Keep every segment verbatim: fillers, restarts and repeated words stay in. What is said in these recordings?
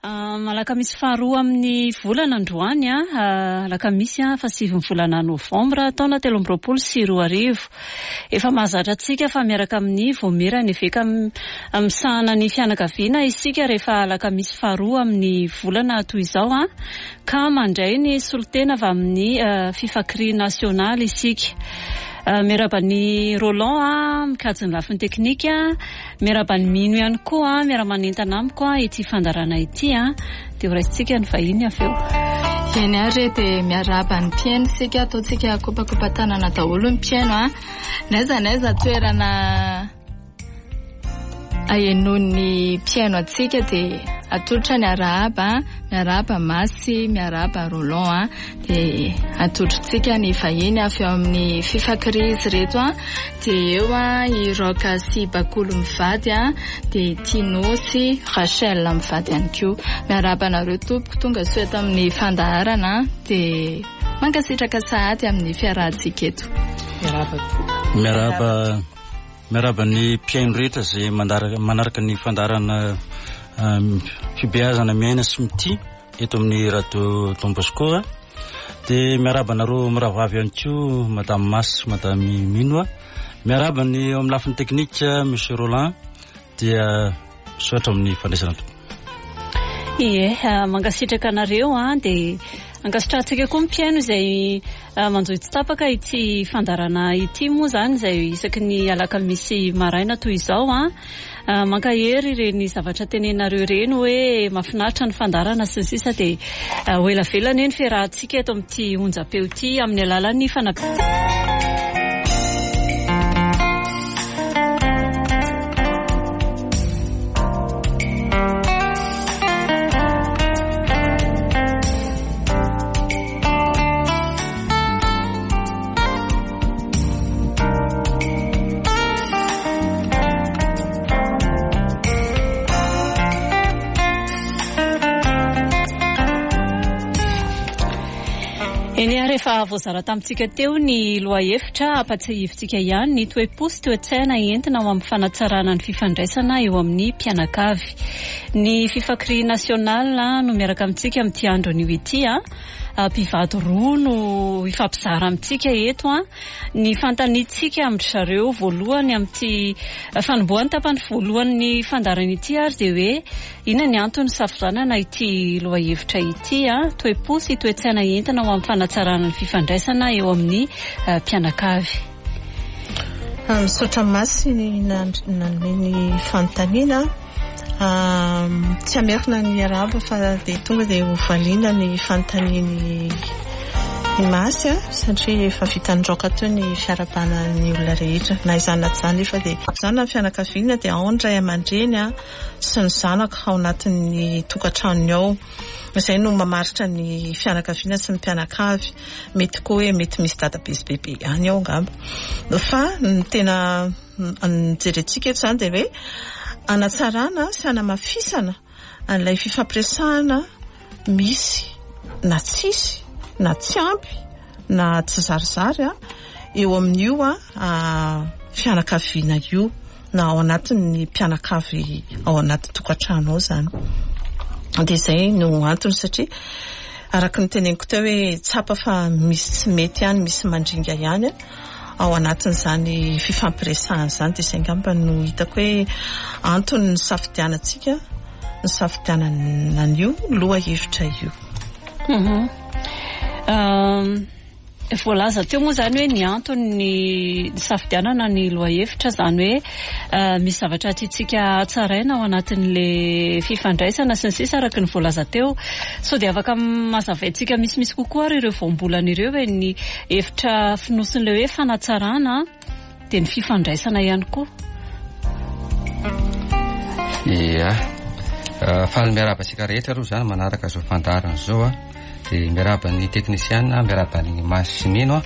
Malakamisy faharoa amin'ny volana androany a lakamisy a fa sivy volana novambra taona telo amby roapolo sy roa arivo. Efa mahazatra antsika fa miaraka amin'ny vomera ny veka amsahana ny fianakaviana isika rehefa lakamisy faharoa amin'ny volana toy izao a ka mandray ny solotena avy amin'ny fifakry nasionaly isika. Miarabany Roland a mikajy ny lafiny teknika, miarabany Mino ihany koa, miaramanentana amiko ity fandarana ity a dia horaisitsika ny vahiny avy eo. Eny ary dia miarabany mpiaino sika ataontsika kopakopa tanana daholo ny mpiaino a naiza naiza toerana ahenon'ny mpiaino atsika dia atolotra ny arahaba, miaraba Masy, miaraba Roland dia atolotritsika ny vahiny avy eo amin'ny fifakry izy reto a dia eo a i Roka sy Bakolo mivady a dia Tino sy Rachel mivady ihany koa. Miaraba nareo tompoko tonga soeto amin'ny fandaharana dia mankasitraka sahady amin'ny fiarahantsika eto. Miaraba miaraba miaraba ny mpiaino rehetra izay manaraka ny fandarana fibeazana miaina sy mity eto amin'ny radio Don Bosco dia miaraba nareo miravavy ihany koa Madame Masy, Madame Mino. Miaraba ny eo amin'ny lafiny teknika Monsieur Roland dia misoatra amin'ny fandraisana. Ie, mangasitraka nareo a dia ankasitrahantsika koa mpiaino izay manjoy tsy tapaka ity fandarana ity moa zany izay isaky ny alakamisy maraina toy izao a mankahery ireny zavatra tenenareo ireny hoe mahafinaritra ny fandarana sy ny sisa dia ho elavelany eny fiarahantsika eto amin'ity onjam-peo ity amin'ny alalan'ny fanam- Eny rehefa voazara tamintsika teo ny lohahevitra ampatsiahivintsika ihany ny toe-po sy toe-tsaina entina ao amin'ny fanatsarana ny fifandraisana eo amin'ny mpianakavy. Ny fifakry nasionala no miaraka amintsika amin'ity andro anio ity a mpivady roa no ifampizara amintsika eto a ny fantanitsika amin'ny zareo voalohany amin'ity fanombohany tapany voalohan'ny fandarana ity ary dia hoe inona ny antony safizanana ity lohahevitra ity a toe-po sy toe-tsaina entina ao amin'ny fanatsarana ny fifandraisana eo amin'ny mpianakavy. Misaotra Masy nanome fanontaniana tsy amerina ny araba fa dia tonga dia hovaliana ny fanontaniany ny Masy satria efa vitan-droka teo ny fiarabana ny olona rehetra na izany zany efa dia izany ny fianakaviana dia ao ny ray aman-dreny sy ny zanaka ao anatin'ny tokantranony ao. Izay no mamaritra ny fianakaviana sy ny mpianakavy mety koa hoe mety misy dadabe sy bebe any ao angamba fa ny tena nijerentsika eto izany dia hoe anatsarana sy anamafisana an'ilay fifampiresahana misy na tsisy na tsy ampy na tsy zarizary eo amin'io a fianakaviana io na ao anatin'ny mpianakavy ao anaty tokantrano ao zany. Dia izay no antony satria araka ny teneniko teo hoe tsapa fa misy tsy mety ihany misy mandringa ihany ao anatin'izany fifampiresahana izany dia izay ngamba no hitako hoe antony ny safidianantsika ny safidianana an'io lohahevitra io. Voalaza teo moa zany hoe ny antony ny safidianana ny lohahevitra zany hoe misy zavatra tiantsika hatsaraina ao anatin'le fifandraisana sy ny sisa araka ny voalaza teo so dia afaka mazavaintsika misimisy kokoa ary ireo voambolana ireo hoe ny hevitra finosin'le hoe fanatsarana dia ny fifandraisana ihany koa. Ia fa miaraba sika rehetra aloha zany manaraka zao fandarana zao dia miaraba ny teknisiana miaraba ny Masy sy Mino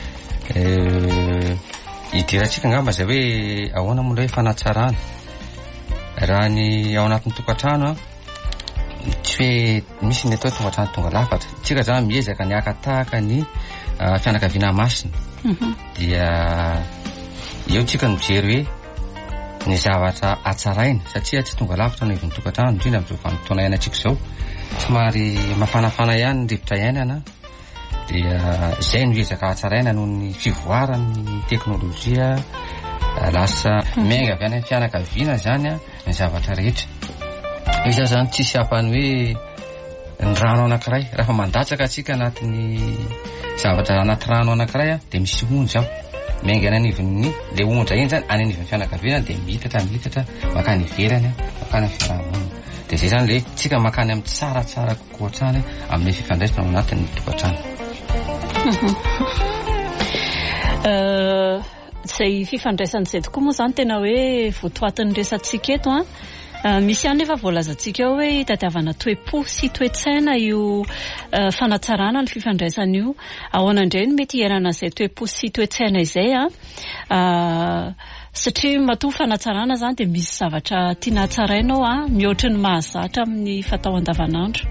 hidirantsika ngamba zay hoe ahoana moa hoe fanatsarana raha ny ao anatin'ny tokantrano tsy hoe misy ny atao tokantrano tonga lafatra tsika zany miezaka ny akatahaka ny fianakaviana masina dia eo tsika no mijery hoe ny zavatra atsaraina satria tsy tonga lavitra no ivon'ny tokantrano indrindra amin'izao vanim-potoana iainantsika izao somary mafanafana ihany ny rivotra iainana dia izay no ezaka atsaraina noho ny fivoaran'ny teknôlôjia lasa miainga avy any amin'ny fianakaviana zany a ny zavatra rehetra iza zany tsisy hapany hoe ny rano anankiray raha mandatsaka atsika anatin'ny zavatra anaty rano anankiray a dia misy onja ao miainga any anivon'ny le onja iny zany any anivon'ny fianakaviana dia mitatra mitatra makany ivelany makany amin'ny fiarahamonina dia zay zany le tsika makany amin'ny tsaratsara kokoa hatrany amin'ny fifandraisana ao anatin'ny tokantrano. Zay fifandraisan'izay tokoa moa zany tena hoe votoatin'ny resantsika eto a misy ihany nefa voalazantsika hoe itadiavana toe-po sy toe-tsaina io fanatsarana ny fifandraisana io ahoana indray no mety hiainana izay toe-po sy toe-tsaina izay a satria matoa fanatsarana zany dia misy zavatra tiana tsarainao a mihoatra ny mahazatra amin'ny fatao andavanandro.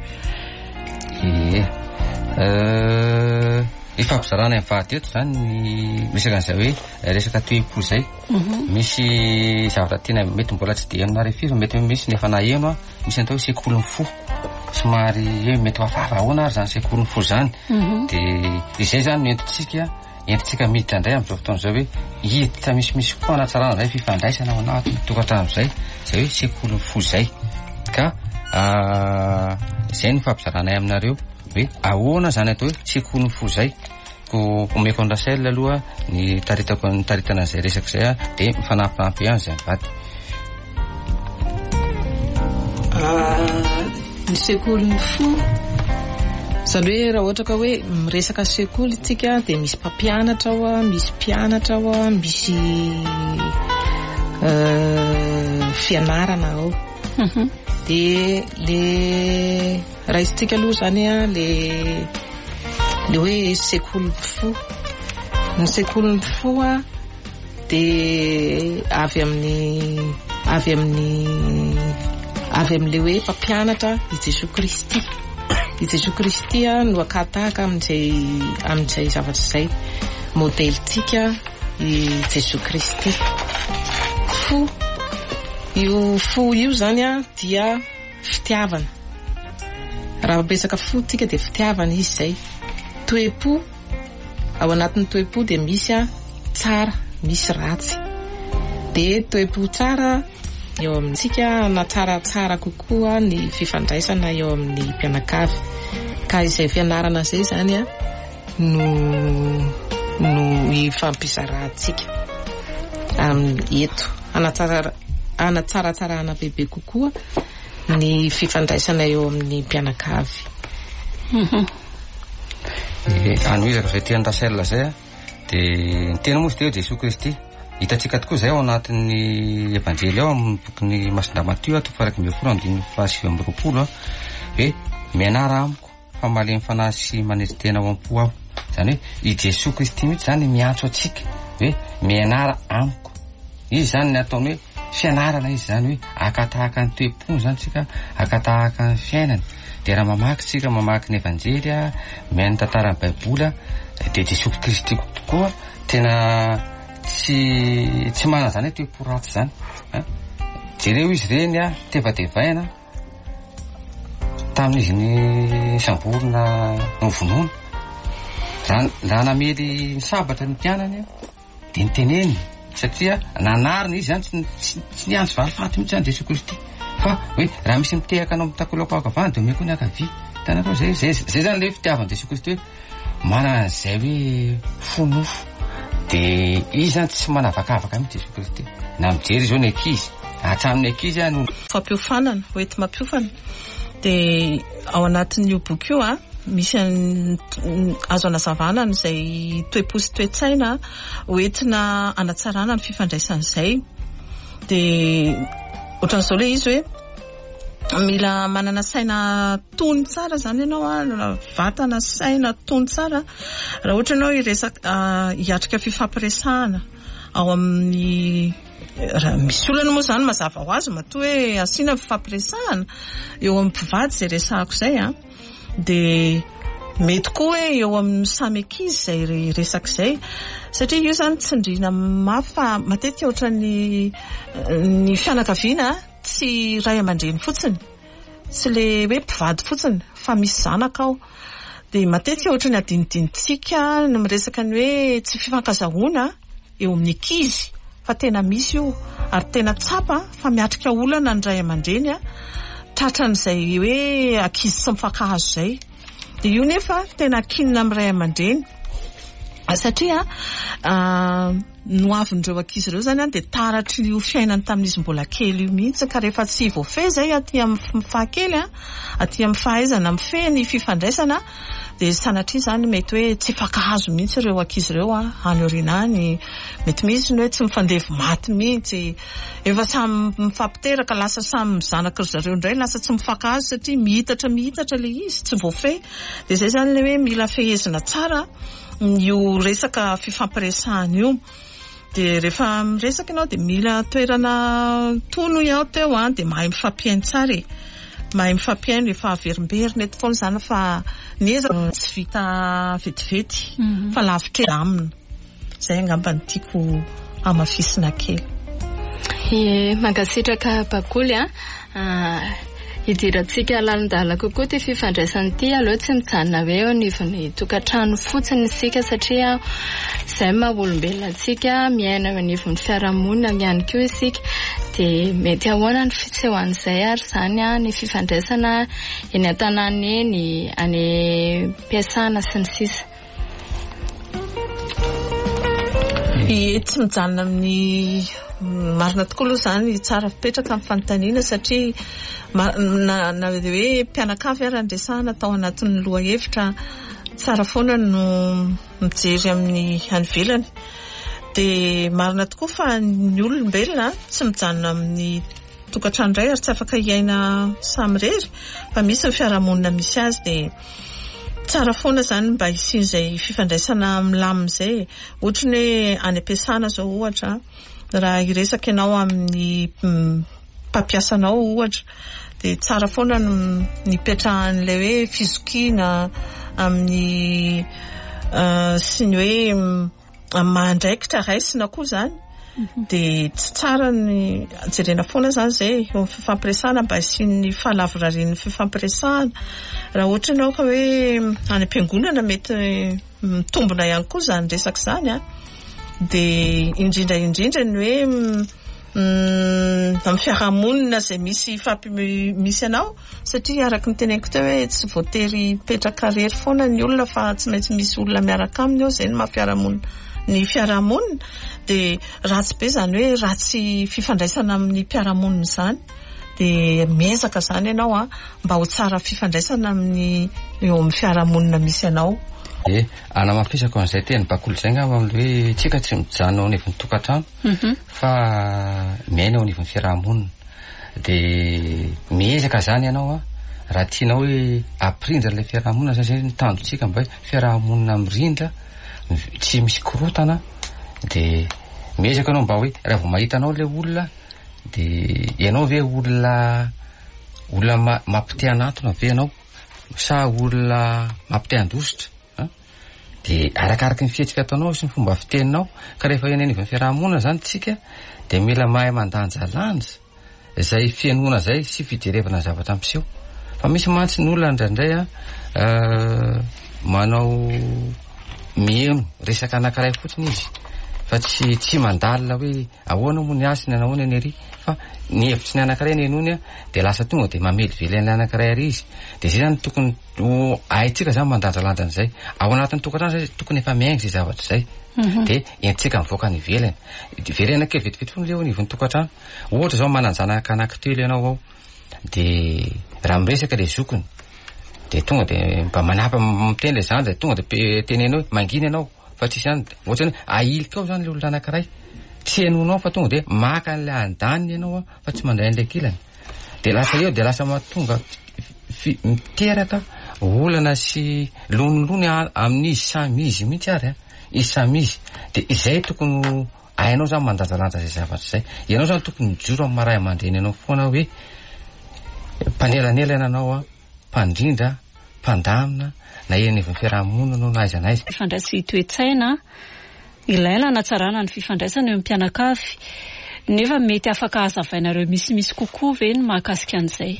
Ifampizarana amin'ny fahateto zany ny resaka an'izay hoe resaka toe-po zay misy zavatra tena mety mbola tsy dia aminareo firy mety misy nefa naheno a misy ny atao hoe sekoly ny fo somary hoe mety hafahafa ahoana ary zany sekoly ny fo zany dia izay zany no entintsika entintsika miditra indray amin'izao fotoana izao hoe hiditra misimisy koa anatsarana izay fifandraisana ao anatin'ny tokantrano izay izay hoe sekoly ny fo zay ka izay no fampizarana aminareo hoe ahoana zany atao hoe sekoly ny fo zay ko omeko andrasel aloha ny taritako ny taritana izay resaka izay a dia mifanampinampy ihany zay mivady. Ny sekoly ny fo zany hoe raha ohatra ka hoe miresaka sekoly tsika dia misy mpampianatra ao a misy mpianatra ao a misy fianarana ao dia le raisitsika aloha zany a le le hoe sekoly ny fo ny sekoly ny fo a dia avy amin'ny avy amin'ny avy amin'le hoe mpampianatra i Jesoa Kristy i Jesoa Kristy a no akatahaka amin'izay amin'izay zavatra izay modelitsika i Jesoa Kristy. Fo io fo io zany a dia fitiavana raha besaka fo tsika dia fitiavana izy zay. Toe-po ao anatin'ny toe-po dia misy a tsara misy ratsy dia toe-po tsara eo amintsika na tsaratsara kokoa ny fifandraisana eo amin'ny mpianakavy ka izay fianarana izay zany a no no ifampizarantsika amin'ny eto anatsara anatsaratsarana bebe kokoa ny fifandraisana eo amin'ny mpianakavy. Ano izaka izay tia andrasela zay a dia ny tena moa sy dia Jesoa Kristy hitantsika tokoa zay ao anatin'ny evanjely ao amin'ny bokin'ny Masindra Matio toko faha iraika amby folo andiny faha sivy amby roapolo a hoe mianara amiko fa malemy fanahy sy manetry tena ao am-po aho zany hoe i Jesoa Kristy mihitsy zany miantso atsika hoe mianara amiko izy zany ny ataony hoe fianarana izy zany hoe akatahaka ny toe-pony zany tsika akatahaka ny fiainana dia raha mamaky tsika mamaky ny evanjely a mihaino tantaran'ny baiboly dia Jesoa Kristy tokoa tena tsy tsy manana zany hoe toe-po ratsy zany jereo izy reny a tevatevaina tamin'izy ny samborona ny vonoana raha namely ny sabatra ny mpianany dia niteneny satria nanarina izy zany tsy niandry valifaty mihitsy zany Jesoa Kristy fa hoe raha misy mitehaka anao mitakolako akavany dia omeko ny akavia tanatao zay zay zay zany le fitiavan'i Jesoa Kristy hoe manana izay hoe fonofo dia izy zany tsy manavakavaka mihitsy Jesoa Kristy na mijery izao ny ankizy hatramin'ny ankizy a no fampiofanana hoety mampiofana dia ao anatin'io boky io a misy azo anazavana n'izay toe-po sy toe-tsaina hoentina anatsarana ny fifandraisan'izay dia ohatran'izao le izy hoe mila manana saina tony tsara zany ianao a vatana saina tony tsara raha ohatra ianao iresaka hiatrika fifampiresahana ao amin'ny raha misy olana moa zany mazava ho azy matoa hoe asiana fifampiresahana eo amin'ny mpivady izay resahako izay a dia mety koa hoe eo amin'ny samy ankizy izay resaka izay satria io zany tsindriana mafy fa matetika ohatra ny ny fianakaviana tsy ray aman-dreny fotsiny tsy le hoe mpivady fotsiny fa misy zanaka ao dia matetika ohatra ny adinidinitsika no miresaka ny hoe tsy fifankazahoana eo amin'ny ankizy fa tena misy io ary tena tsapa fa miatrika olana ny ray aman-dreny a tratran'izay hoe ankizy tsy mifankahazo izay dia io nefa tena kinina amin'ny ray aman-dreny satria no avindreo ankizy ireo zany a dia taratry io fiainany tamin'izy mbola kely io mihitsy ka rehefa tsy voafehy zay aty amin'ny fahakely a aty amin'ny fahaizana mifehy ny fifandraisana dia sanatria zany mety hoe tsy fankahazo mihitsy ireo ankizy ireo a any aoriana any mety misy ny hoe tsy mifandevy maty mihitsy efa samy mifampiteraka lasa samy mizanaka ry zareo indray lasa tsy mifankahazo satria mihitatra mihitatra le izy tsy voafehy dia zay zany le hoe mila fehezina tsara io resaka fifampiresahana io dia rehefa miresaka ianao dia mila toerana tono iao teo a dia mahay mifampiainy tsara e mahay mifampiainy rehefa averimberina eto foana zany fa neza tsy vita vetivety fa lavitra amina zay angamba ny tiako amafisina kely ie mankasitraka bakoly a idirantsika lalindala kokoa ty fifandraisany ity aloha tsy mijanona hoe eo anivon'ny tokantrano fotsiny isika satria izay maha-olombelona antsika miaina eo anivon'ny fiarahamonina ihany koa isika dia mety ahoana ny fitsehoan'izay ary izany a ny fifandraisana eny an-tanàna eny any am-piasana sy ny sisa ie tsy mijanona amin'ny marina tokoa aloha zany tsara fipetraka amin'ny fanontaniana satria na na hoe mpianakavy ary andresahana tao anatin'ny loha hevitra tsara foana no mijery amin'ny anivelany dia marina tokoa fa ny olombelona tsy mijanona amin'ny tokantrano iray ary tsy afaka hiaina samy rery fa misy ny fiarahamonina misy azy dia tsara foana zany mba hisian'izay fifandraisana milamina ohatra ny hoe any am-piasana zao ohatra raha iresaka ianao amin'ny mpampiasanao ohatra dia tsara foana no nipetrahan'ilay hoe fizokiana amin'ny sy ny hoe mandraikitra raisina koa zany dia tsy tsara ny jerena foana zany zay eo amin'ny fifampiresahana mba hisian'ny fahalavorarian'ny fifampiresahana raha ohatra ianao ka hoe any am-piangonana mety mitombona ihany koa zany resaka izany a dia indrindra indrindra ny hoe amin'ny fiarahamonina izay misy fampi misy anao satria araka ny teneniko teo hoe tsy voatery petraka rery foana ny olona fa tsy maintsy misy olona miaraka aminy eo izay ny maha-fiarahamonina ny fiarahamonina dia ratsy be zany hoe ratsy fifandraisana amin'ny mpiarahamonina izany dia miezaka zany ianao a mba ho tsara fifandraisana amin'ny eo amin'ny fiarahamonina misy anao e anamafisako an'izay teny bakolo izay ngamba amin'le hoe tsika tsy mijanona ao anivon'ny tokantrano fa miaina ao anivon'ny fiarahamonina dia miezaka zany ianao a raha tianao hoe aprindra ilay fiarahamonina zay ny tanjontsika mba hoe fiarahamonina mirindra tsy misy korotana dia miezaka ianao mba hoe raha vao mahitanao ilay olona dia ianao ve olona olona mampite anatona ve ianao sa olona mampite andositra dia arakaraka ny fihetsika ataonao sy ny fomba fiteninao ka rehefa eny anivon'ny fiarahamonina zany tsika dia mila mahay mandanja lanja izay fianoana zay sy fijerevana zavatra ampiseho fa misy mantsy ny olona indraindray a manao mihaino resaka anankiray fotsiny izy fa tsy tsy mandalina hoe ahoana moa ny asiny anahoana ny ery fa ny hevitsy ny anankiray ny enony a dia lasa tonga dia mamely velan'ilay anankiray ary izy dia zay zany tokony haitsika zany mandanjalanja an'izay ao anatin'ny tokantrano zay tokony efa miainga zay zavatra izay dia entsika mivoaka ny velany velana kely vetivety foana leo anivon'ny tokantrano ohatra zao mananjanaka anankitelo ianao ao dia raha miresaka ilay zokony dia tonga dia mba manapa miteny ilay zany zay tonga dia tenena hoe mangina ianao fa tsisy zany ohatra ny ahilika ao zany le olona anankiray tsy hainonao fa tonga dia maka an'ilay andaniny ianao a fa tsy mandray an'ilay kilany dia lasa eo dia lasa mahatonga miteraka olana sy lonilony amin'izy samy izy mihitsy ary a izy samy izy dia izay tokony hainao zany mandanjalanja zay zavatra izay ianao zany tokony mijoro amin'ny maray aman-dreny ianao foana hoe mpanelanelana anao a mpandrindra mpandamina na eny ny fiarahamonina no naiza naiza. Fifandraisy toe-tsaina ilaina anatsarana ny fifandraisana eo amin'ny mpianakavy nefa mety afaka hazavainareo misimisy kokoa ve ny mahakasika an'izay?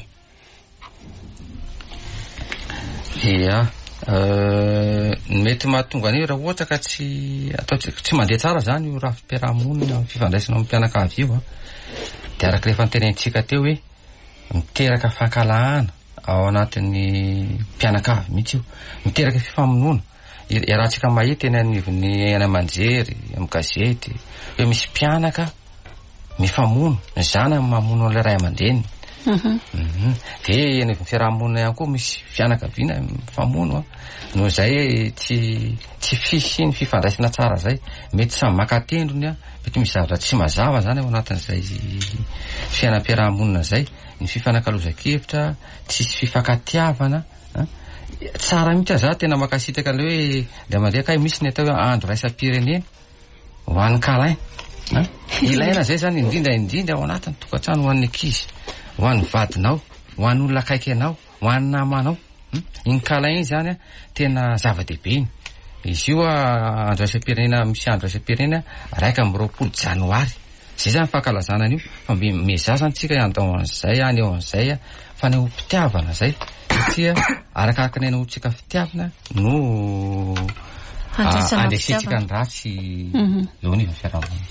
Ia mety mahatonga anio raha ohatra ka tsy atao tsy mandeha tsara zany io raha fiarahamonina amin'ny fifandraisana amin'ny mpianakavy io a dia araka rehefa nitenentsika teo hoe miteraka fahakalahana ao anatin'ny mpianakavy mihitsy io, miteraka fifamonoana. Iarahantsika mahita eny anivon'ny eny aman-jery amin'ny gazety hoe misy mpianaka mifamono, ny zanany mamono an'ilay ray aman-dreny. Dia eny fiarahamonina ihany koa misy fianakaviana mifamono noho izay tsy tsy fisy ny fifandraisana tsara zay, mety samy maka tendrony a, mety misy zavatra tsy mazava zany ao anatin'izay fiainam-piarahamonina zay, ny fifanankalozan-kevitra, tsisy fifankatiavana. Tsara mihitsy aza tena makasitaka le hoe le mandeha kay misy ny atao hoe andro raisam-pirenena ho an'ny kalain. Ilaina zay zany indrindra indrindra ao anatin'ny tokantrano ho an'ny ankizy, ho an'ny vadinao, ho an'ny olona akaiky anao, ho an'ny namanao. Iny kalain iny zany a tena zava-dehibe iny. Izy io a andro raisam-pirenena, misy andro raisam-pirenena raika amby roapolo janoary. Zay zany fankalazana an'io fa mezazana antsika andao an'izay any eo an'izay fa ny ho mpitiavana zay satria arakaraka ny ho tsika fitiavana no andesitsika ny ratsy eo anivon'ny fiarahamonina.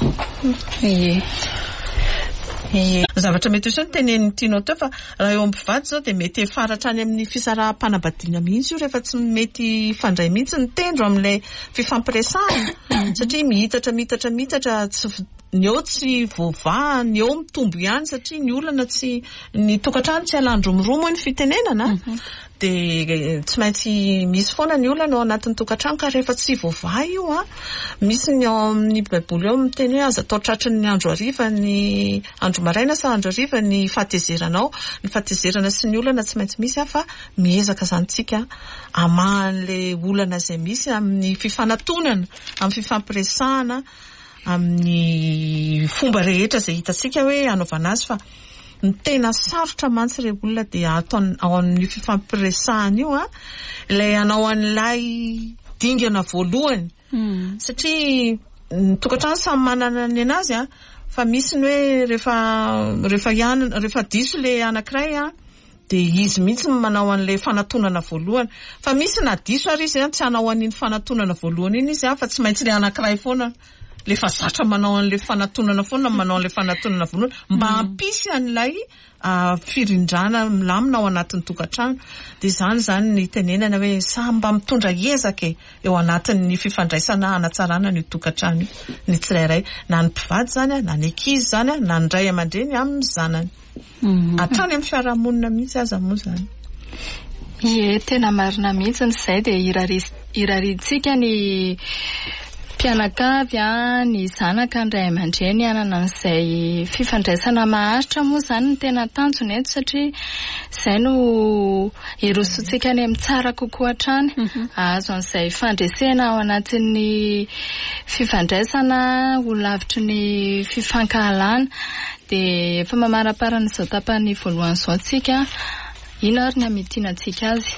Zavatra mety ho teneniny tianao teo fa raha eo am-pivady zao dia mety faratra any amin'ny fisaraha-panambadiana mihitsy io rehefa tsy mety fandray mihitsy ny tendro amin'ilay fifampiresahana satria mihitatra mihitatra mihitatra tsy ny eo tsy voavaha, ny eo mitombo ihany satria ny olana tsy ny tokantrano tsy halandromiromo ny fitenenana dia tsy maintsy misy foana ny olana ao anatin'ny tokantrano ka rehefa tsy voavaha io a misy ny ao amin'ny baiboly eo miteny hoe aza atao tratry ny andro hariva ny andro maraina sa andro hariva ny fahatezeranao, ny fahatezerana sy ny olana tsy maintsy misy fa miezaka zanytsika amahan'ilay olana izay misy amin'ny fifanantonana, amin'ny fifampiresahana, amin'ny fomba rehetra izay hitantsika hoe anaovana azy fa ny tena sarotra mantsy ireo olona dia atao ao amin'ny fifampiresahana io a ilay anao an'ilay dingana voalohany satria ny tokantrano samy manana ny anazy a fa misy ny hoe rehefa rehefa ihany rehefa diso ilay anankiray a dia izy mihitsy manao an'ilay fanantonana voalohany fa misy na diso ary izy tsy hanao an'iny fanantonana voalohany iny izy a fa tsy maintsy ilay anankiray foana lefa zatra manao an'ilay fanantonana foana manao an'ilay fanantonana voalohany mba hampisy an'ilay firindrana milamina ao anatin'ny tokantrano. Dia izany zany ny tenenana hoe samy mba mitondra ezaka eo anatin'ny fifandraisana hanatsarana ny tokantrano ny tsirairay, na ny mpivady zany na ny ankizy zany na ny ray aman-dreny amin'ny zanany. Hatrany amin'ny fiarahamonina mihitsy aza moa zany. Ie, tena marina mihitsy n'izay dia irarintsika ny mpianakavy a, ny zanaka ny ray aman-dreny anana an'izay fifandraisana maharitra moa zany ny tena tanjony eto satria izay no hirosotsika ny amin'ny tsara kokoa hatrany. Azo an'izay fandresena ao anatin'ny fifandraisana ho lavitry ny fifankahalana dia efa mamaraparana izao tapany voalohany izao tsika ino ary ny amitinantsika azy.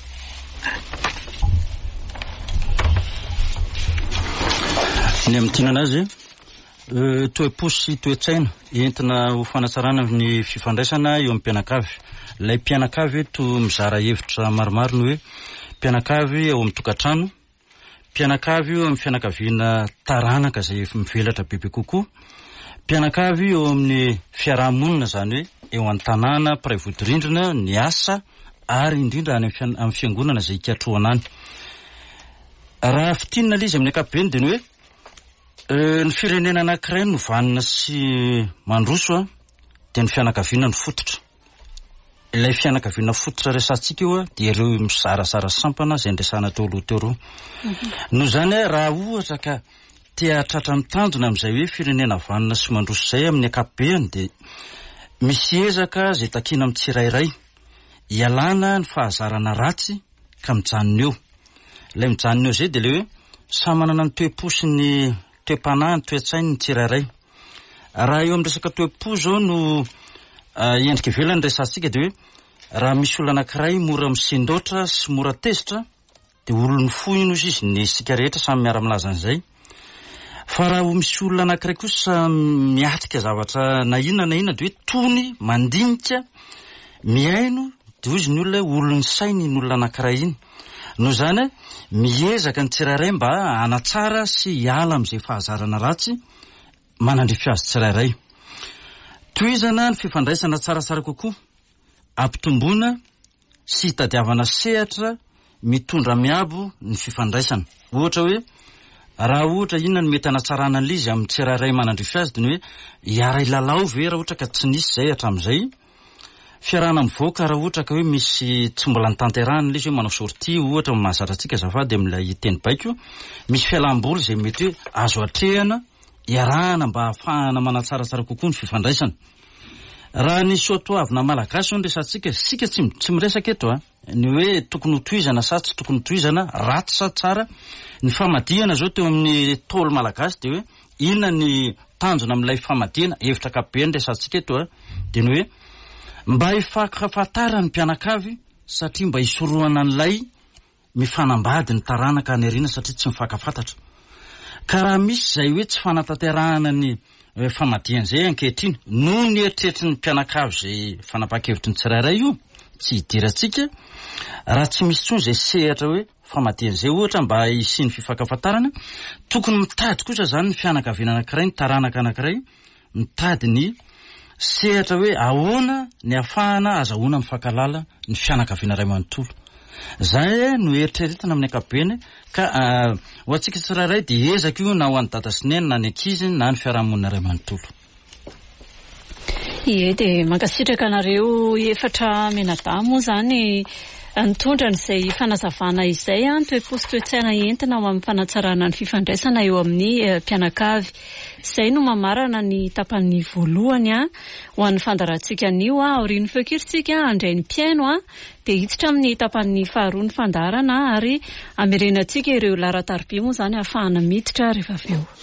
Ny amitinana azy toe-posy sy toe-tsaina entina ho fanatsarana ny fifandraisana eo amin'ny mpianakavy. Ilay mpianakavy eto mizara hevitra maromaro ny hoe mpianakavy ao amin'ny tokantrano, mpianakavy eo amin'ny fianakaviana taranaka izay mivelatra bebe kokoa, mpianakavy eo amin'ny fiarahamonina zany hoe eo an-tanàna mpiray vodi-rindrina, ny asa ary indrindra any amin'ny fiangonana izay hikatroana any. Raha fitinina ilay izy amin'ny ankapobeny dia ny hoe ny firenena anankiray no vanina sy mandroso a dia ny fianakaviana no fototra. Ilay fianakaviana fototra resantsika io a dia ireo mizarazara sampana izay ndresana teo aloha teo roa. Noho izany raha ohatra ka tia tratra mitandrina amin'izay hoe firenena vanina sy mandroso izay amin'ny ankapobeny dia misy ezaka izay takiana amin'ny tsirairay ialana ny fahazarana ratsy ka mijanona eo. Ilay mijanona eo izay dia ilay hoe samy manana ny toe-po sy ny toe-panahy, ny toe-tsainy ny tsirairay. Raha eo amin'ny resaka toe-po zao no endrika ivelany resantsika dia hoe raha misy olona anankiray mora misendoatra sy mora tezitra dia olony fo ino izy izy ny sika rehetra samy miara milaza an'izay. Fa raha misy olona anankiray kosa miatrika zavatra na inona na inona dia hoe tony mandinika miaino dia izy ny olona olony sainy ny olona anankiray iny. No zany miezaka ny tsirairay mba anatsara sy hiala amin'izay fahazarana ratsy manandrify azy tsirairay. Toizana ny fifandraisana tsaratsara kokoa, ampitomboana sy hitadiavana sehatra mitondra miabo ny fifandraisana. Ohatra hoe raha ohatra inona ny mety anatsarana an'izy amin'ny tsirairay manandrify azy dia ny hoe hiara ilalao ve raha ohatra ka tsy nisy zay hatramin'izay. Fiarahana mivoaka raha ohatra ka hoe misy tsy mbola nitanterahana ilay izy hoe manao sortie ohatra mahazatra antsika azafady amin'ilay teny baiko, misy fialam-boly izay mety hoe azo atrehana iarahana mba ahafahana manatsaratsara kokoa ny fifandraisana. Raha ny soatoavina malagasy no resantsika, sika tsy tsy miresaka eto a ny hoe tokony ho tohizana sa tsy tokony ho tohizana, ratsy sa tsara. Ny famadihana zao teo amin'ny tôlo malagasy dia hoe inona ny tanjona amin'ilay famadihana, hevitra ankapobeny resantsika eto a dia ny hoe mba hifankafantara ny mpianakavy satria mba hisorohana an'ilay mifanambady ny taranaka aneriana satria tsy mifankafantatra. Ka raha misy izay hoe tsy fanatanterahana ny famadihan'izay ankehitriny noho ny eritreritry ny mpianakavy izay fanapakevitry ny tsirairay io tsy hidirantsika raha tsy misy tsony izay sehatra hoe famadihan'izay ohatra mba hisy ny fifankafantarana, tokony mitady kosa zany ny fianakaviana anankiray, ny taranaka anankiray mitady ny sehatra hoe ahoana ny ahafahana azahoana mifankalala ny fianakaviana ray manontolo. Zay no eritreretana amin'ny ankapobeny ka ho antsika tsirairay dia ezaka io na ho an'ny dada sy neny na ny ankizy na ny fiarahamonina ray manontolo. Ie dia mankasitraka anareo efatra menadamo zany nitondra n'izay fanazavana izay a toe-posy toe-tsaina entina ho amin'ny fanatsarana ny fifandraisana eo amin'ny mpianakavy. Izay no mamarana ny tapan'ny voalohany a ho an'ny fandarantsika anio a aorian'ny feokiritsika andray ny mpiaino a dia hiditra amin'ny tapan'ny faharoa ny fandarana ary amerenantsika ireo laran-taribia moa zany ahafahana miditra rehefa avy eo.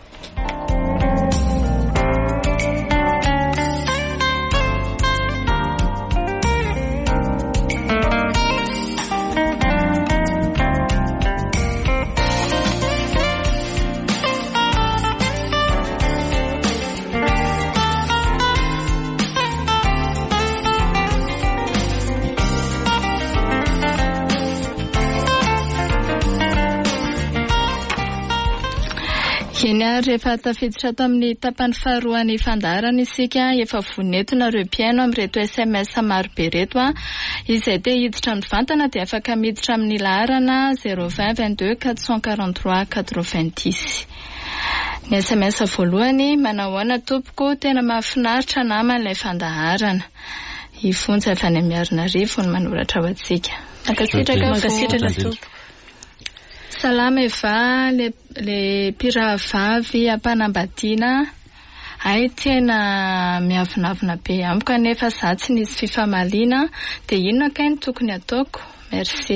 Eny ary rehefa tafiditra tamin'ny tapany faharoan'ny fandarana isika efa vonetona ireo mpiaino amin'reto S M S maro be reto a izay te hiditra mivantana dia afaka miditra amin'ny laharana zero vingt vingt-deux quatre cent quarante-trois quatre-vingt-dix. Ny S M S voalohany manahoana tompoko tena mahafinaritra naman'ilay fandaharana. Ifonja avy any amin'ny Antananarivo no manoratra ho antsika. Mankasitraka Mankasitraka Salama eva le, le piravavy ampanambadiana ay tena miavinavina be amiko nefa za tsy nisy fifamaliana dia inona kay ny tokony ataoko? Merci.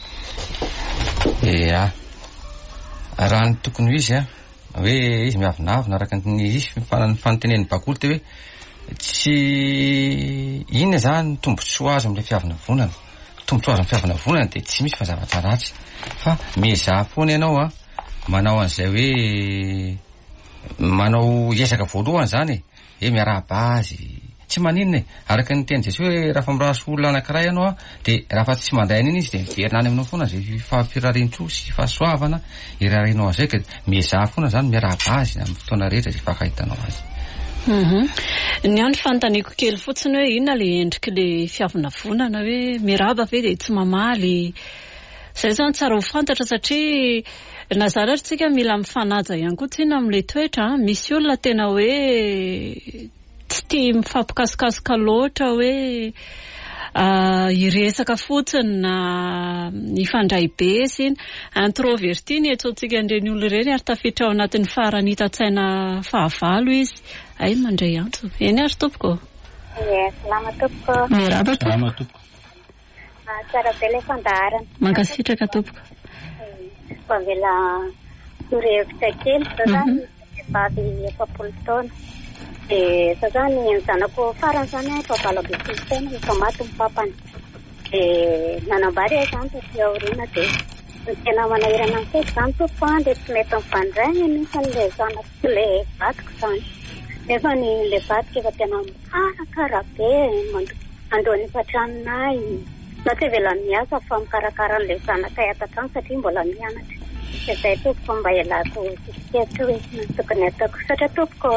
Ea raha ny tokony ho izy a hoe izy miavinavina araka ny izy fanontenen'ny bakoly dia hoe tsy inona zany tombontsoa azo amin'ilay fiavinavonana. Tombontsoa azo amin'ny fiavinavonana dia tsy misy fazavatra ratsy fa mizaha foana ianao a manao an'izay hoe manao hiezaka voalohany zany e miarahaba azy tsy maninona e araka ny teny Jesosy hoe raha fa miraso olona anankiray ianao a dia raha fa tsy mandaina iny izy dia miverina any aminao foana zay fampirarian-tso sy fahasoavana irarianao azay ka mizaha foana zany miarahaba azy amin'ny fotoana rehetra zay fahahitanao azy. Ny andro fanontaniako kely fotsiny hoe inona le endriky le fiavinavonana hoe miarahaba ve dia tsy mamaly. Zay zany tsara ho fantatra satria na zaratra tsika mila mifanaja ihany koa tsina amin'ilay toetra. Misy olona tena hoe tsy tia mifampikasokasoka loatra hoe hiresaka fotsiny na hifandray be sy introverti ny etsotsika an'ireny olona ireny ary tafiditra ao anatin'ny farany hitan-tsaina fahavalo izy. Ay mandray antso. Eny ary tompoko. Ie, salama tompoko. Miarahaba Salama tompoko. Tsara be ilay fandaharana. Mankasitraka tompoko. Fa mila torohevitra kely za zany vavy efapolo taona. dia za zany ny zanako farany zany efa valo amby folo taona efa maty ny papany. Dia nanambary ahy zany taty aoriana dia ny tena manahirana ny fety zany tompoko a dia tsy mety mifandray misany ilay zanako ilay vadiko zany. Nefa ny ilay vadiko efa tena mikarakara be andoha ny patranonay. Na tsy vela miasa fa mikarakara an'ilay zanaka atantrano satria mbola mianatra. Dia zay tompoko mba ialako tsiketo hoe tokony ataoko satria tompoko.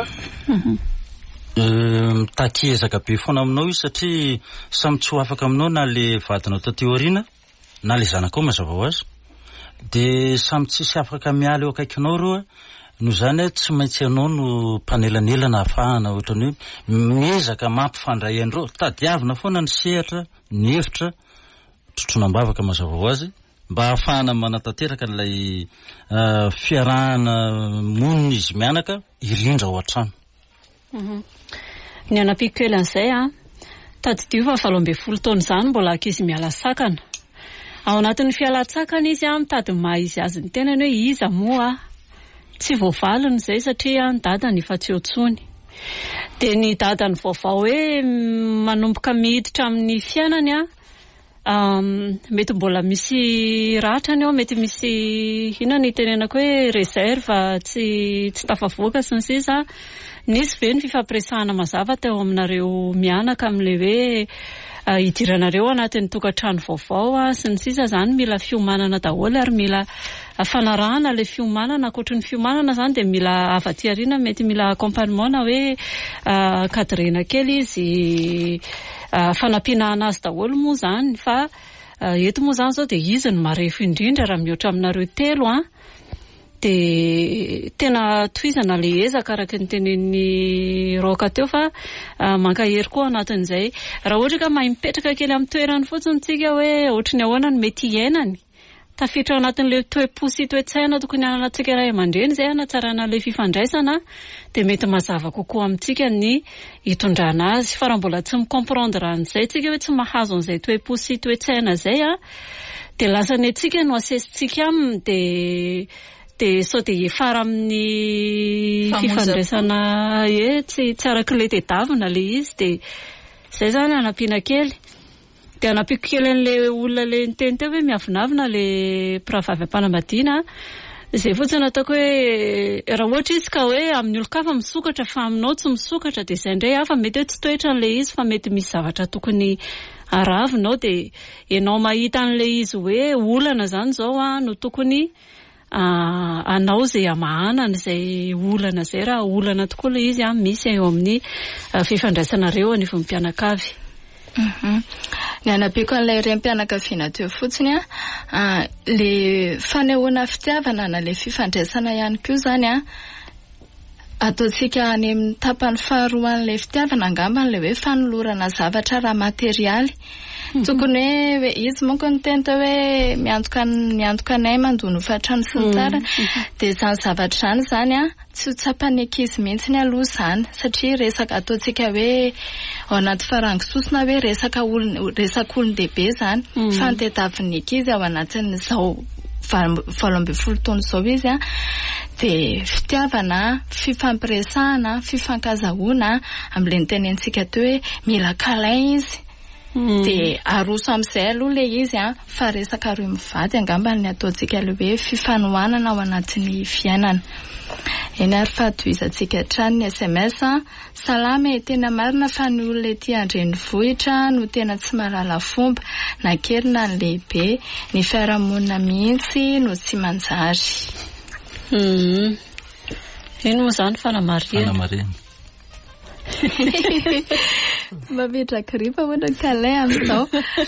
Mitakiezaka be foana aminao izy satria samy tsy ho afaka aminao na le vadinao taty aoriana na le zanakao mazava ho azy. Dia samy tsisy afaka miala eo akaikinao roa no zany tsy maintsy ianao no mpanelanelana ahafahana ohatrany hoe miezaka mampifandray andreo tadiavina foana ny sehatra ny hevitra trotronam-bavaka mazava ho azy mba ahafahana manatanteraka n'ilay fiarahana monina izy mianaka irindra ao an-trano. Ny anapiko kely an'izay a tadidio fa valo amby folo taona zany mbola ankizy miala sakana. Ao anatin'ny fialan-tsakana izy a mitady maha izy azy ny tenany hoe iza moa tsy voavalony izay satria ny dadany efa tsy eo tsony. Dia ny dadany vaovao hoe manomboka miditra amin'ny fiainany a um, mety mbola misy ratrany ao, mety misy inona ny tenenako hoe reserve tsy tsy tafavoaka sy ny sisa. Nisy ve ny fifampiresahana mazava teo aminareo mianaka amin'ilay hoe uh, idiranareo anatin'ny tokantrano vaovao a sy ny sisa zany mila fiomanana daholo ary mila fanarahana le fiomanana ankoatry ny fiomanana zany dia mila avaty ariana mety mila accompagnement na hoe uh, cadrena kely izy uh, fanampianahana azy daholo moa zany fa uh, eto moa zany zao dia izy ny marefo indrindra raha mihoatra aminareo telo a. Dia tena tohizana le ezaka araka ny tenen'ny roka teo fa uh, mankahery koa anatin'izay raha ohatra ka mahay mipetraka kely amin'ny toerany fotsiny tsika hoe ohatra ny ahoana ny mety iainany tafiditra anatin'le toe-po sy toe-tsaina tokony ananantsika iray aman-dreny izay hanatsarana le fifandraisana dia mety mazava kokoa amintsika ny hitondrana azy fa raha mbola tsy micomprendre an'izay tsika hoe tsy mahazo an'izay toe-po sy toe-tsaina izay a dia lasa ny antsika no asesitsika aminy dia dia sao dia efara amin'ny fifandraisana e tsy tsy araka le tedavina le izy dia izay zany anampiana kely. Dia anapiko kely an'ilay olona le niteny teo hoe miavinavina le mpiravavy am-panambadiana izay fotsiny ataoko hoe raha ohatra izy ka hoe amin'ny olon-kafa misokatra fa aminao tsy misokatra dia izay indray hafa mety hoe tsy toetra an'ilay izy fa mety misy zavatra tokony aravinao dia ianao mahita an'ilay izy hoe olana zany zao a no tokony Uh, anao zay amahanana izay olana izay raha olana tokoa le izy a misy eo amin'ny uh, fifandraisanareo anivon'ny mpianakavy. Mhm. Ny anapiko an'ilay rem-pianakaviana teo fotsiny a uh, le fanehoana fitiavana na le fifandraisana ihany koa zany a ataontsika any amin'ny tapany faharoa an'ilay fitiavana angamba an'ilay hoe fanolorana zavatra raha materialy. Tokony hoe izy monko ny teny tao hoe miantoka miantoka anay mandono fatrano sy ny tariny dia izany zavatra izany zany a tsy ho tsapany ankizy mihitsy ny aloha izany satria resaka ataontsika hoe ao anaty farangisosina hoe resaka olon resaka olon-dehibe izany fa ny tediavin'ny ankizy ao anatin'izao valo amby folo taona izao izy a dia fitiavana, fifampiresahana, fifankazahoana amin'ilay nitenentsika teo hoe mila câlin izy. Mm. Dia aroso amin'izay aloha le izy a fa resaka roa mivady angamba ny ataontsika le hoe fifanohanana ao anatin'ny fiainana. Eny ary fahatohizantsika hatrany ny S M S a salama e tena marina fa ny olona ety andrenivohitra no tena tsy mahalala fomba na kely na ny lehibe ny fiarahamonina mihitsy no tsy manjary. Mm. Eny moa zany fanamarihana. Fanamarihana. Mavitra gripa ohatry ny câlin amin'izao.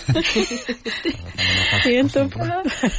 Eny tompoko.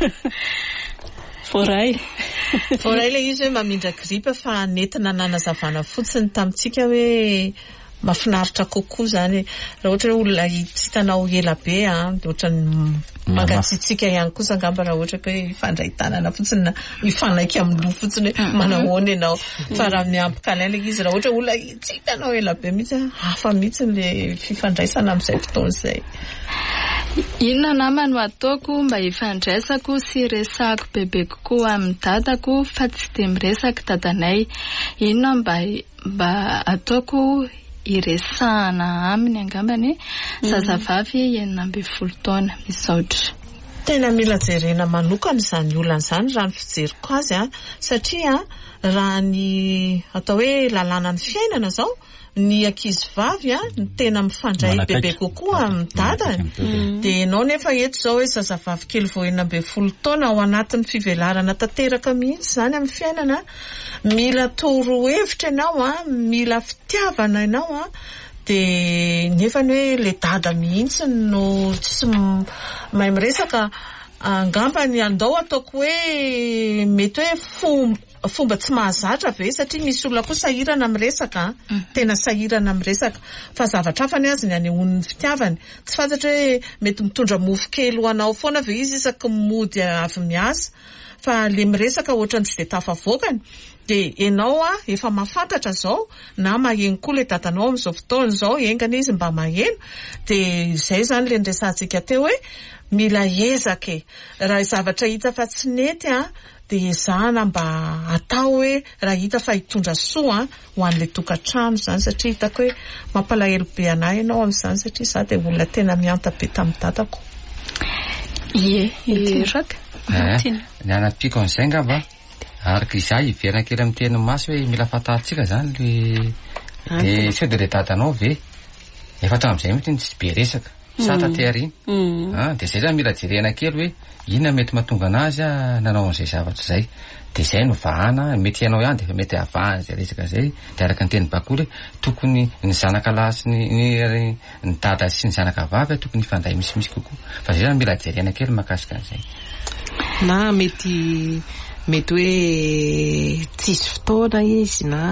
Voray. Voray ilay izy hoe mamindra gripa fa nentina nanazavana fotsiny tamintsika hoe mahafinaritra kokoa zany raha ohatra hoe olona hitanao ela be a dia ohatra ny mangatsiatsika ihany kosa angamba raha ohatra hoe ifandray tanana fotsiny ifanaiky amin'ny loha fotsiny hoe manahoana ianao fa raha miampy câlin ilay izy raha ohatra olona tsy hitanao ela be mihitsy hafa mihitsy le fifandraisana amin'izay fotoana izay. Inona namana no ataoko mba hifandraisako sy resako bebe kokoa amin'ny dadako fa tsy de miresaka dadanay. Inona mba mba ataoko hiresahana aminy angambany zazavavy enina ambin'ny folo taona misaotra. Tena mila jerena manokana izany olana izany raha ny fijeriko azy a satria raha ny atao hoe lalàna ny fiainana zao ny ankizy vavy a ny tena mifandray bebe kokoa amin'ny dadany dia ianao nefa eto zao hoe zazavavy kely vao enina ambin'ny folo taona ao anatin'ny fivelarana tanteraka mihitsy zany amin'ny fiainana mila torohevitra ianao a mila fitiavana ianao a dia nefa ny hoe le dada mihitsy no tsy mahay miresaka angambany andao ataoko hoe mety hoe fomba fomba tsy mahazatra ve satria misy olona koa sahirana miresaka tena sahirana miresaka fa zavatra hafa ny azy ny anehoan'ny fitiavany tsy fantatra hoe mety mitondra mofo kely ho anao foana ve izy isaky mody avy miasa fa le miresaka ohatrany tsy de tafavoakany dia ianao a efa mahafantatra zao na maheno koa le dadanao amin'izao fotoana zao engana izy mba maheno dia izay zany le nresantsika teo hoe mila ezaka e raha zavatra hita fa tsy nety a dia ezahana mba atao hoe raha hita fa hitondra soa ho an'le tokantrano zany satria hitako hoe mampalahelo be anahy ianao amin'izany satria za dia olona tena mianta be tamin'ny dadako. Ie, iraka. Ny anapiko an'izay ngamba araka izaho hiverina kely amin'ny teny maso hoe mila fantatsika zany le dia sao dia le dadanao ve efa hatramin'izay mety tsy be resaka sata teariny dia izay zany mila jerena kely hoe inona mety mahatonga anazy a nanao an'izay zavatra izay dia izay no vahana mety ianao ihany dia efa mety havahana izay resaka izay dia araka ny teny bakoly tokony ny zanaka lahy sy ny ny dada sy ny zanaka vavy tokony hifandray misimisy kokoa fa izay zany mila jerena kely mahakasika an'izay na mety mety hoe tsisy fotoana izy na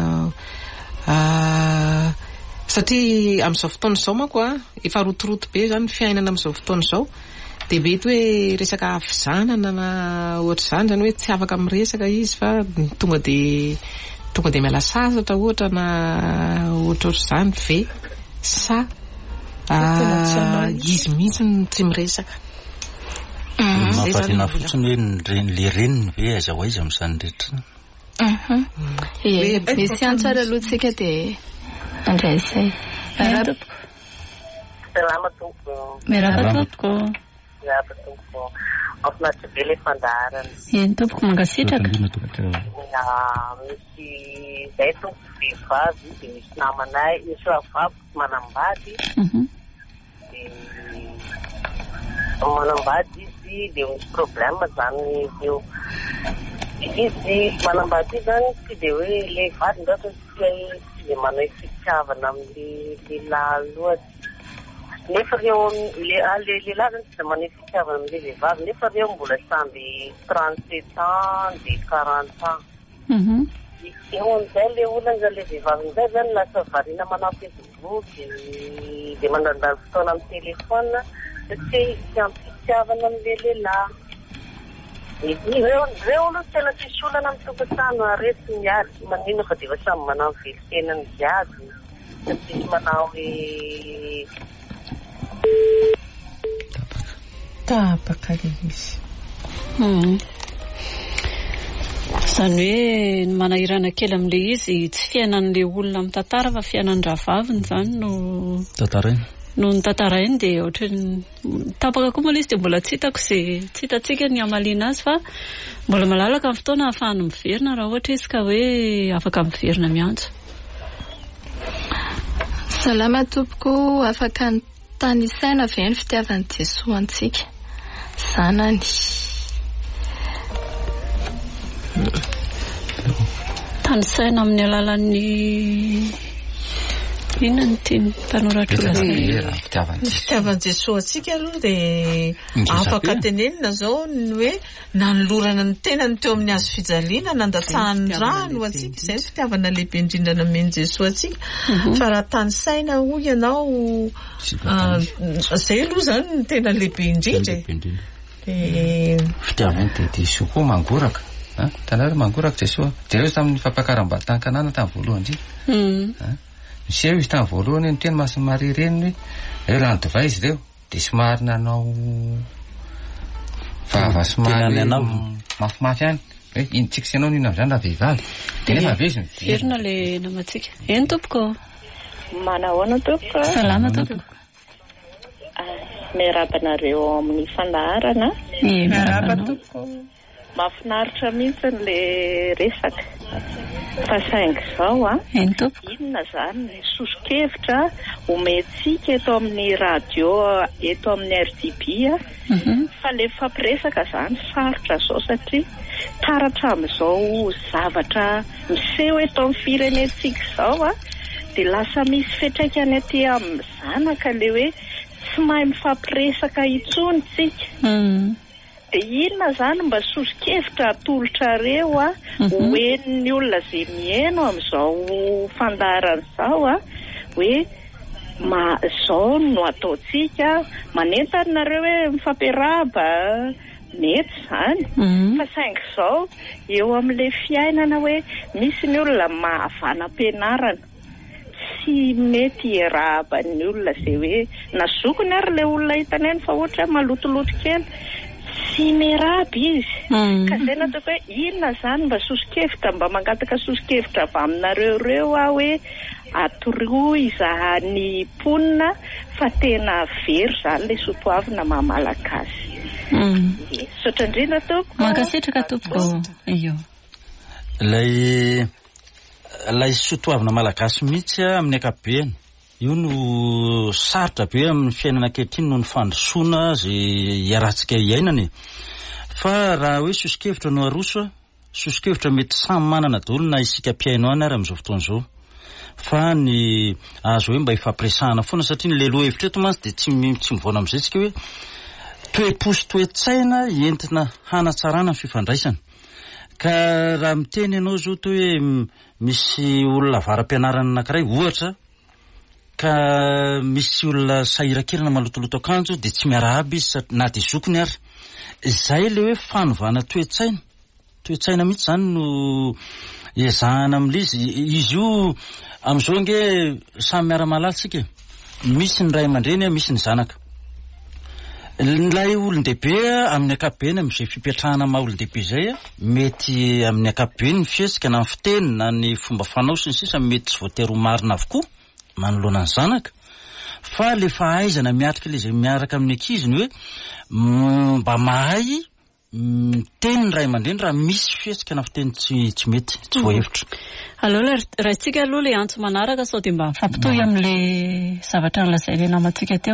satria amin'izao fotoana izao manko a efa rotoroto be zany fiainana amin'izao fotoana izao dia mety hoe resaka afizanana na ohatra izany zany hoe tsy afaka miresaka izy fa tonga dia tonga dia miala sasatra ohatra na ohatra izany ve sa izy mihitsy tsy miresaka mahavariana fotsiny hoe le reniny ve aiza ho aiza amin'izany rehetra. Ie, misy antsara aloha tsika dia andray izay. Salama tompo. Miaraka tompoko. Miaraka tompo. Mahafinaritra be ilay fandaharana. Eny tompoko mangasitraka. Misy izay tompo vehivavy dia misy namanay misy vavy manambady. Manambady izy dia misy problème zany io. Izy manambady zany tsy dia hoe ilay vady ndratra tsy dia manao fitiavana amin'ny lehilahy loatra. Nefa reo le lehilahy zany tsy dia manao fitiavana amin'ny vehivavy nefa reo mbola samby trente-sept ans dia quarante ans. Eo amin'izay ilay olona zany ilay vehivavy amin'izay zany lasa variana manao Facebook dia mandandalo fotoana amin'ny telefona satria izy ampy fitiavana amin'ilay lehilahy. Reo reo aloha tena tsisy olana amin'ny tokantrano arety miady manino fa dia efa samy manao velitenany jiaby tsy tsisy manao hoe tapaka izy. Izany hoe manahirana kely amin'ilay izy tsy fiainan'ilay olona amin'ny tantara fa fiainan-dravaviny zany no tantarainy no ny tantarainy dia ohatrany tapaka koa moa izy dia mbola tsy hitako izay tsy hitantsika ny amaliana azy fa mbola malalaka amin'ny fotoana ahafahany miverina raha ohatra izy ka hoe afaka miverina miantso. Salama tompoko, afaka ny tany saina ve ny fitiavan'i Jesoa antsika zanany. Tany saina amin'ny alalan'ny inona ny tiany mpanoratra fitiavan'i Jesoa antsika aloha dia afaka tenenina zao ny hoe nanolorana ny tenany teo amin'ny hazo fijaliana nandatsahany rano antsika izay ny fitiavana lehibe indrindra nameny Jesoa antsika fa raha tany saina hoy ianao izay aloha zany ny tena lehibe indrindra fitiavany dia Jesoa koa mangoraka tanareo mangoraka Jesoa jereo tamin'ny fampakaram-bady tankanana tamin'ny voalohany ndry miseho izy tamin'ny voalohany ny teny masiny Maria reniny hoe eo lany divay izy ireo de somary nanao vava somary mafimafy any hoe intsika sy anao nina am'izany raha vehivavy de nefa veziny verina le namatsika eny tompoko manahoana tompoko salama tompoko miarabanareo amin'ny fandaharana miaraba tompoko mahafinaritra mihitsy le resaka fa saingy zao a eny tompoko inona zany sosokevitra omentsika eto amin'ny radio eto amin'ny R T B a fa le fampiresaka zany sarotra zao satria taratra amin'izao zavatra miseho eto amin'ny firenentsika zao a de lasa misy fetraikany aty amin'ny zanaka le hoe tsy mahay mifampiresaka intsony tsika de inona zany mba sosokevitra atolotrareo a hoen'ny olona zay mihaino amin'izao fandaharan'izao a hoe ma zao no ataotsika manentanareo hoe mifampiaraba mety zany fa saingy zao eo amin'le fiainana hoe misy ny olona mahavanam-pianarana tsy mety iaraban'ny olona zay hoe nazokony ary le olona hitany any fa ohatra malotoloto kely tsy miaraby izy ka zay natao hoe inona zany mba sosokevitra mba mangataka sosokevitra avy aminareo reo a hoe atoroy izahany ponina fa tena very zany le sotoavina mahamalagasy sotra indrindra tompoko mankasitraka tompoko iyo lay lay sotoavina malagasy mihitsy amin'ny ankapobeny io no sarotra be amin'ny fiainana ankehitriny no ny fandrosoana zay iarahantsika iainany fa raha hoe sosokevitra no aroso sosokevitra mety samy manana daholo na isika mpiaino any ary amin'izao fotoan'izao fa ny azo hoe mba ifampiresahana foana satria ny leloha hevitra eto mantsy de tsy tsy mivoana amin'izay tsika hoe toe-posy toe-tsaina entina hanatsarana ny fifandraisana ka raha miteny ianao zao to hoe misy olona varam-pianarana anankiray ohatra ka misy olona sahirankely na malotoloto akanjo de tsy miarahaba izy na de zokony ary izay le hoe fanovana toe-tsaina toe-tsaina mihitsy zany no ezahana amin'le izy izy io amin'izao nge samy miara-malatsika misy ny ray aman-dreny misy ny zanaka lay olon-dehibe amin'ny ankapobeny amin'izay fipetrahana maha olon-dehibe zay mety amin'ny ankapobeny ny fiesika na ny fiteny na ny fomba fanao sy ny sisa mety tsy voatery ho marina avokoa manoloana ny zanaka fa le fahaizana miatrika le zay miaraka amin'ny ankiziny hoe mba mahay miteny ny ray aman-dreny raha misy fiesika na fiteny tsy tsy mety tsy voahevitra aloha raha tsika aloha le antso manaraka sao de mba mifampitohy amin'le zavatra nylazay le namantsika teo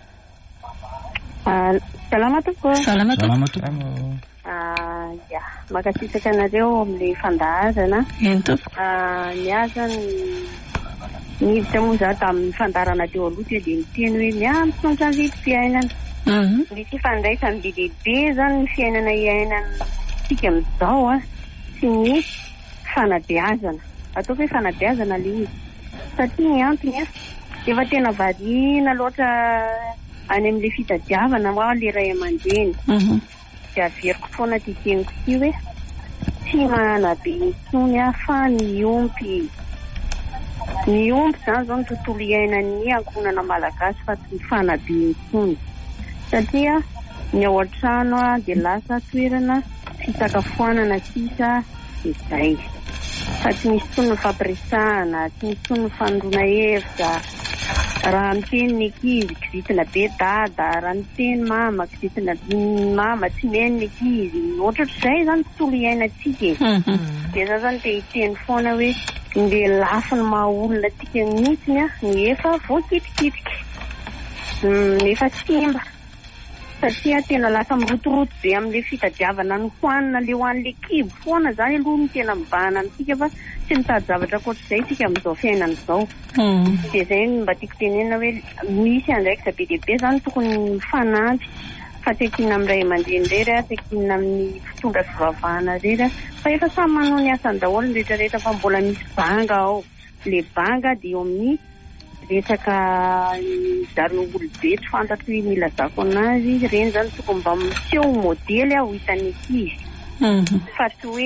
salama tompoko salama tompoko ya makasitaka anareo amin'le fandaharana eny tompoko miaza ny niditra moa za tamin'ny fandarana teo aloha teo de miteny hoe miampitontra ny fiainana ny tsy fandraisany be lehibe zany ny fiainana iainana tsika amin'izao a tsy ny fanabeazana ataoko hoe fanabeazana le izy satria ny antony a efa tena variana loatra any amin'le fitadiavana hoa le ray aman-dreny de averiko foana ty teniko ty hoe tsy manabe intsony a fa ny ompy ny ompy zany zao ny tontolo iainan'ny ankonana malagasy fa tsy fanabe intsony satria ny ao an-trano a de lasa toerana fisakafoanana sisa izay fa tsy misy tsony ny fampiresahana tsy misy tsony ny fanondrona hevitra raha miteny ny ankizy kizitina be dada raha miteny mama kizitina mama tsy meny ny ankizy ohatr'izay zany tontolo iainantsika de za zany te hiteny foana hoe le lafiny maha olona tika mihitsiny a ny efa voakitikitika nefa simba satria tena lasa mirotoroto be amin'le fitadiavana ny hoanina le hoan'le kibo foana zany aloha ny tena mibahana amintsika fa tsy mitady zavatra koatr'izay tsika amin'izao fiainana izao de zay mba tiako tenena hoe misy andraikitra be dehibe zany tokony mifanampy fa tsy akina amin'ny ray aman-dreny rery a tsy akina amin'ny fitondra fivavahana rery a fa efa samy manao ny asany daholo ny rehetrarehetra fa mbola misy banga ao le banga de eo amin'ny resaka zareo olobe tsy fantatro hoe mila zako anazy reny zany tokony mba miseho modely aho hitany izy fa tsy hoe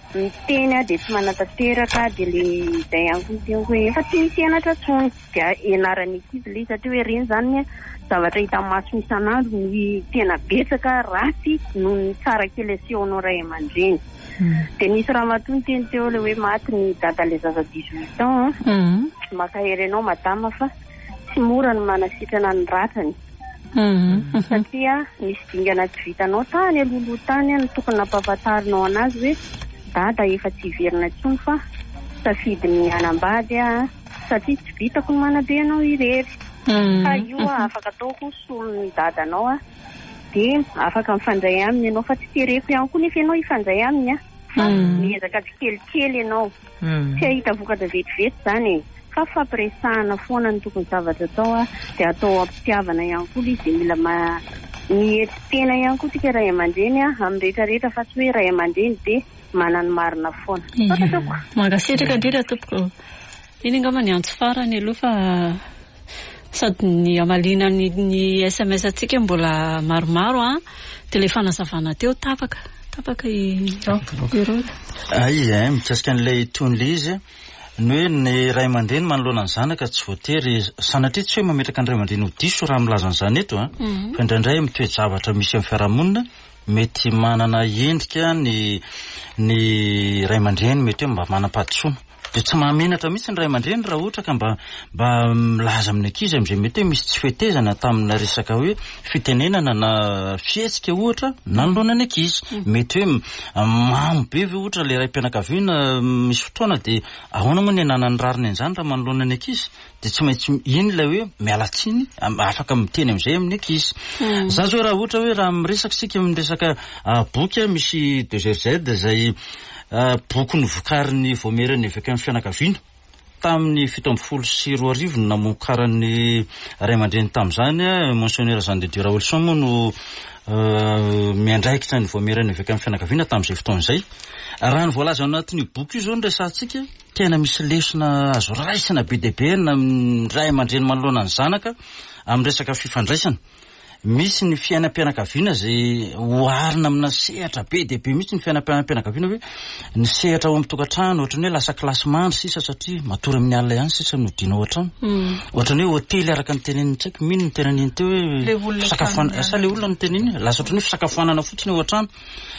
miteny a dia tsy manatanteraka dia le izay ihany koa teo hoe efa tsy misy hianatra tsony dia ianarany ankizy le satria hoe reny zany zavatra hita maso isan'andro ny tena betsaka ratsy noho ny tsara kely asehonao ray aman-dreny. Dia nisy raha matony teny teo le hoe maty ny dada le zaza dix-huit ans maka hery ianao madama fa tsy mora ny manasitrana ny ratrany satria misy dingana tsy vitanao tany aloloha tany ny tokony nampahafantarinao anazy hoe dada efa tsy hiverina intsony fa safidy ny anambady a satria tsy vitako ny manabe anao irery fa io a afaka ataoko solo ny dadanao a dia afaka mifandray aminy ianao fa tsy tereko ihany koa nefa ianao hifandray aminy a fa miezaka tsy kelikely ianao tsy ahita vokatra vetivety zany fa fampiresahana foana ny tokony zavatra atao a dia atao ampitiavana ihany koa izy dia mila ma mihetsy tena ihany koa tika ray aman-dreny a amin'ny rehetrarehetra fa tsy hoe ray aman-dreny dia manany marina foana. Mangasitraka indrindra tompoko. Iny angamba ny antso farany aloha fa sady ny amalina ny S M S antsika mbola maromaro a dia le fanazavana teo tapaka tapaka ireo. Ia mikasika an'ilay tony izy ny hoe ny ray aman-dreny manoloana ny zanaka tsy voatery sanatria tsy hoe mametraka ny ray aman-dreny ho diso raha milaza an'izany eto a fa indraindray mitoejavatra misy amin'ny fiarahamonina mety manana endrika ny ny ray aman-dreny mety hoe mba manam-pahatsoana dia tsy mahamenatra mihitsy ny ray aman-dreny raha ohatra ka mba mba milaza amin'ny ankizy amin'izay mety hoe misy tsy fetezana tamina resaka hoe fitenenana na fihetsika ohatra nanoloana ny ankizy mety hoe mamy be ve ohatra le ray mpianakaviana misy fotoana dia ahoana moa ny ananany rariny an'izany raha manoloana ny ankizy dia tsy maintsy iny ilay hoe mialatsiny afaka miteny amin'izay amin'ny ankizy. Za zao raha ohatra hoe raha miresaka sika miresaka boky misy deux Z izay boky novokariny voamerany avy amin'ny fianakaviana tamin'ny fito amby folo sy roa arivo no namokarany ray aman-dreny tamin'izany monseigneur Jean de Dieu Raoulson moa no miandraikitra ny voamerany avy amin'ny fianakaviana tamin'izay fotoan'izay. Raha ny voalaza ao anatin'io boky io zao ny resantsika tena misy lesona azo raisina be dia be na ray aman-dreny manoloana ny zanaka amin'ny resaka fifandraisana. Misy ny fiainam-pianakaviana izay oharina amina sehatra be dia be mihitsy ny fiainam-pianakaviana hoe ny sehatra ao amin'ny tokantrano ohatrany hoe lasa kilasy mandry sisa satria matory amin'ny alina ihany sisa no diana ao an-trano ohatrany hoe hotely araka ny teneniny tsaiko mino ny teneniny teo hoe fisakafoanana sa le olona ny teneniny lasa ohatrany hoe fisakafoanana fotsiny ao an-trano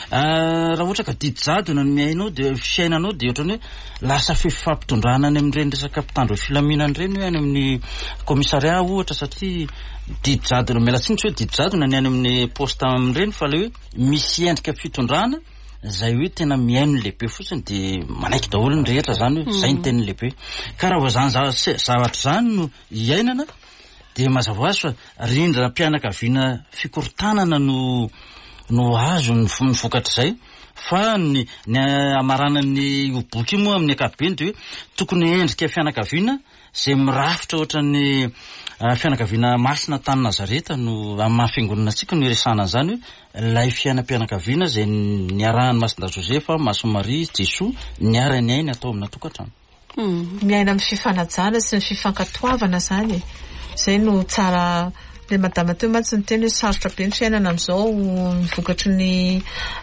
raha ohatra ka didy jadona ny miainao dia fiainanao dia ohatrany hoe lasa fifampitondrana any amin'ireny resaka mpitandro filaminana ireny hoe any amin'ny komisaria ohatra satria didy jadona mialatsiny tsy hoe didy jadona ny any amin'ny posta amin'ireny fa le hoe misy endrika fitondrana izay hoe tena miaino ny lehibe fotsiny dia manaiky daholo ny rehetra zany hoe izay ny tenin'ny lehibe ka raha zany zavatra zany no iainana dia mazava ho azy fa rindra mpianakaviana fikorotanana no no azo ny vokatra izay fa ny ny amaranany boky moa amin'ny ankapobeny dia hoe tokony endrika fianakaviana izay mirafitra ohatra ny fianakaviana masina tany Nazareta no amin'ny mahafiangonana antsika no iresana an'izany hoe ilay fiainam-pianakaviana izay niarahany Masina Josefa, Maso Maria, Jesoa niara ny aina atao amina tokantrano. Miaina amin'ny fifanajana sy ny fifankatoavana zany izay no tsara le madama teo mantsy ny teny hoe sarotra be ny fiainana amin'izao ny vokatry ny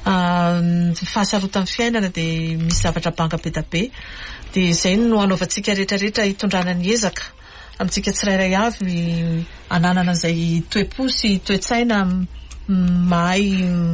fahasarotan'ny fiainana dia misy zavatra banga be da be dia izay no anaovantsika rehetrarehetra hitondrana ny ezaka amintsika tsirairay avy ananana izay toe-po sy toe-tsaina mahay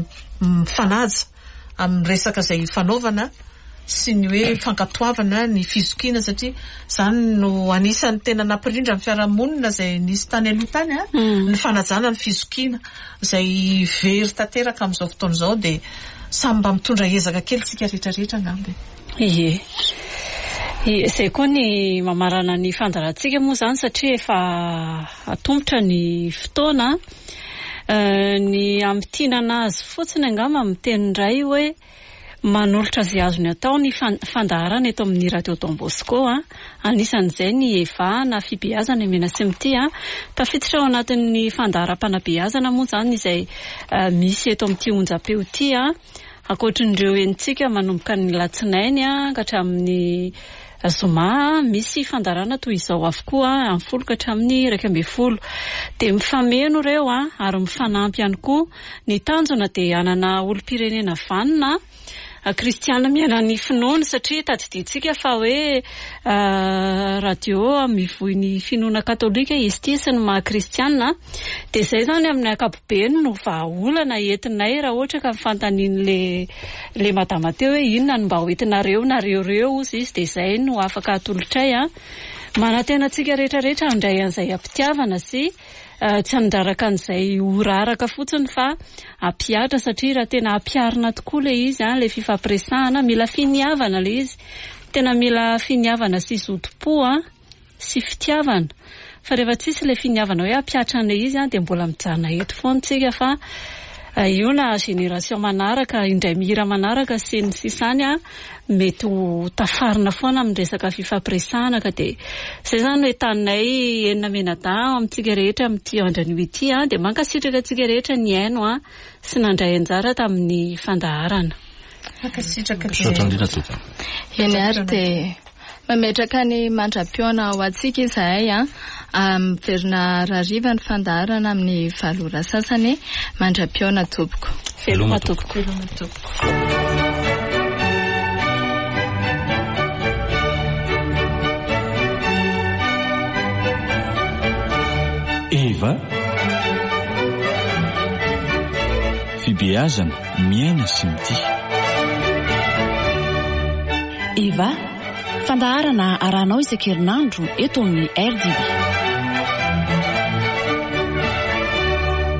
mifanaja amin'ny resaka izay fanaovana sy ny hoe fankatoavana ny fizokiana satria izany no anisan'ny tena nampirindra amin'ny fiarahamonina izay nisy tany aloha tany a ny fanajana ny fizokiana izay very tanteraka amin'izao fotoana izao dia samy mba mitondra ezaka kely tsika rehetrarehetra angamba. Ie. Izay koa ny mamarana ny fandarantsika moa zany satria efa atombotra ny fotoana ny ampitinana azy fotsiny angamba amin'ny teny iray hoe manolotra azy azony atao ny fandaharana eto amin'ny radio Don Bosco a anisan'izay ny evahana fibeazana mena simity a tafiditra ao anatin'ny fandaharam-panabeazana moa zany izay misy eto amin'ity onjam-peo ity a ankoatrin'ireo enitsika manomboka ny latsinainy a hatramin'ny zoma misy fandarana toy izao avokoa amin'ny folo ka hatramin'ny iraika ambin'ny folo dia mifameno ireo a ary mifanampy ihany koa ny tanjona dia anana olom-pirenena vanina kristiana miaina ny finoana satria tadiditsika fa hoe radio mivoy ny finoana katolika izy ity sy ny maha kristiana dia izay zany amin'ny ankapobeny no vahaolana entinay raha ohatra ka mifantaniany le le madama teo hoe inona no mba hoentinareo nareoreo ozy izy dia izay no afaka atolotray a manantena antsika rehetrarehetra andray an'izay ampitiavana sy tsy andaraka an'izay horaraka fotsiny fa ampiatra satria raha tena ampiarina tokoa le izy a le fifampiresahana mila finiavana le izy tena mila finiavana sy zotom-po a sy fitiavana fa rehefa tsisy le finiavana hoe ampiatra an'le izy a dia mbola mijana eto foana tsika fa io na génération manaraka indray mihira manaraka sy ny sisany a mety ho tafarina foana amin'ny resaka fifampiresahana ka dia izay zany hoe taninay enina menada amintsika rehetra amin'ity andran'io ity a dia mankasitraka antsika rehetra ny aino a sy nandray anjara tamin'ny fandaharana. Eny ary dia mametraka ny mandra-piona ho antsika izahay a miverina rariva ny fandaharana amin'ny valora sasany mandra-piona tompoko. Veloma tompoko. Eva fibeazana miaina sy mitia. Eva fandaharana arahanao isan-kerinandro eto amin'ny R D B.